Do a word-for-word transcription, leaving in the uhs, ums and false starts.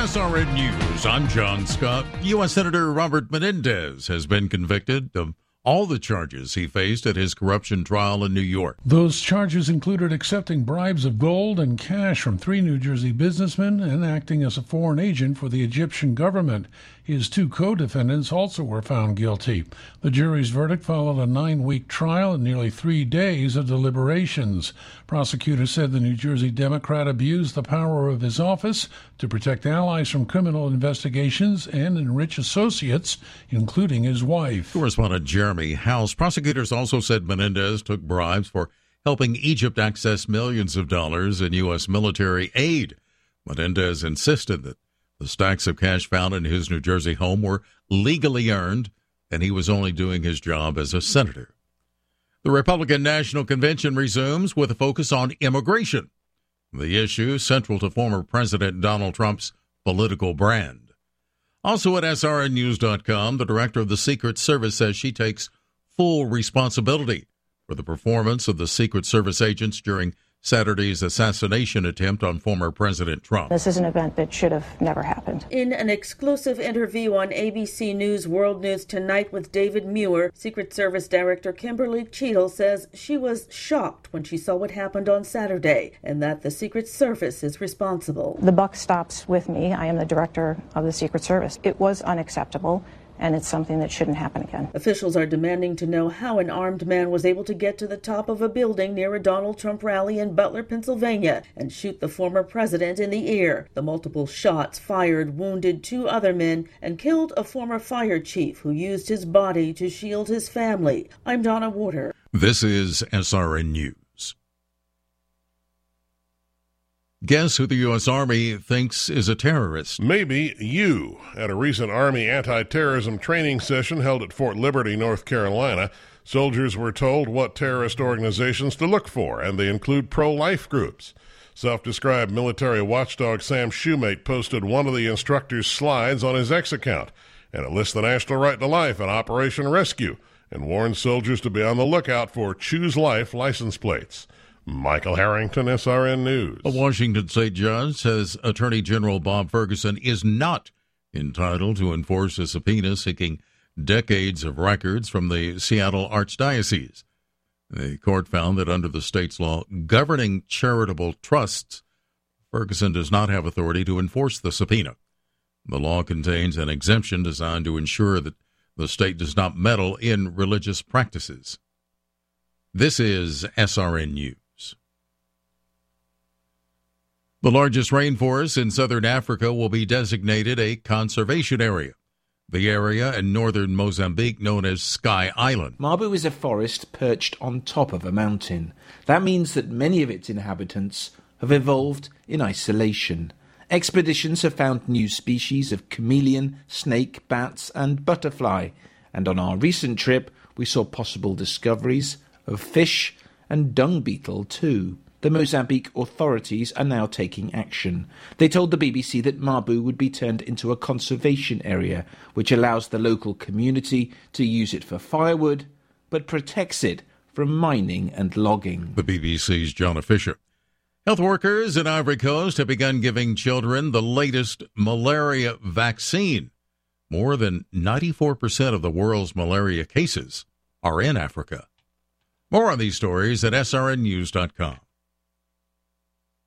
S R N News, I'm John Scott. U S. Senator Robert Menendez has been convicted of all the charges he faced at his corruption trial in New York. Those charges included accepting bribes of gold and cash from three New Jersey businessmen and acting as a foreign agent for the Egyptian government. His two co-defendants also were found guilty. The jury's verdict followed a nine-week trial and nearly three days of deliberations. Prosecutors said the New Jersey Democrat abused the power of his office to protect allies from criminal investigations and enrich associates, including his wife. Correspondent Jeremy House. Prosecutors also said Menendez took bribes for helping Egypt access millions of dollars in U S military aid. Menendez insisted that the stacks of cash found in his New Jersey home were legally earned, and he was only doing his job as a senator. The Republican National Convention resumes with a focus on immigration, the issue central to former President Donald Trump's political brand. Also at S R N news dot com, the director of the Secret Service says she takes full responsibility for the performance of the Secret Service agents during Saturday's assassination attempt on former President Trump. This is an event that should have never happened. In an exclusive interview on A B C News World News Tonight with David Muir, Secret Service Director Kimberly Cheadle says she was shocked when she saw what happened on Saturday and that the Secret Service is responsible. The buck stops with me. I am the director of the Secret Service. It was unacceptable, and it's something that shouldn't happen again. Officials are demanding to know how an armed man was able to get to the top of a building near a Donald Trump rally in Butler, Pennsylvania, and shoot the former president in the ear. The multiple shots fired wounded two other men and killed a former fire chief who used his body to shield his family. I'm Donna Warder. This is S R N News. Guess who the U S. Army thinks is a terrorist? Maybe you. At a recent Army anti-terrorism training session held at Fort Liberty, North Carolina, soldiers were told what terrorist organizations to look for, and they include pro-life groups. Self-described military watchdog Sam Shoemate posted one of the instructor's slides on his X account, and it lists the National Right to Life and Operation Rescue, and warns soldiers to be on the lookout for Choose Life license plates. Michael Harrington, S R N News. A Washington state judge says Attorney General Bob Ferguson is not entitled to enforce a subpoena seeking decades of records from the Seattle Archdiocese. The court found that under the state's law governing charitable trusts, Ferguson does not have authority to enforce the subpoena. The law contains an exemption designed to ensure that the state does not meddle in religious practices. This is S R N News. The largest rainforest in southern Africa will be designated a conservation area. The area in northern Mozambique known as Sky Island. Mabu is a forest perched on top of a mountain. That means that many of its inhabitants have evolved in isolation. Expeditions have found new species of chameleon, snake, bats and butterfly. And on our recent trip, we saw possible discoveries of fish and dung beetle too. The Mozambique authorities are now taking action. They told the B B C that Mabu would be turned into a conservation area, which allows the local community to use it for firewood, but protects it from mining and logging. The B B C's Jonah Fisher. Health workers in Ivory Coast have begun giving children the latest malaria vaccine. More than ninety-four percent of the world's malaria cases are in Africa. More on these stories at S R N news dot com.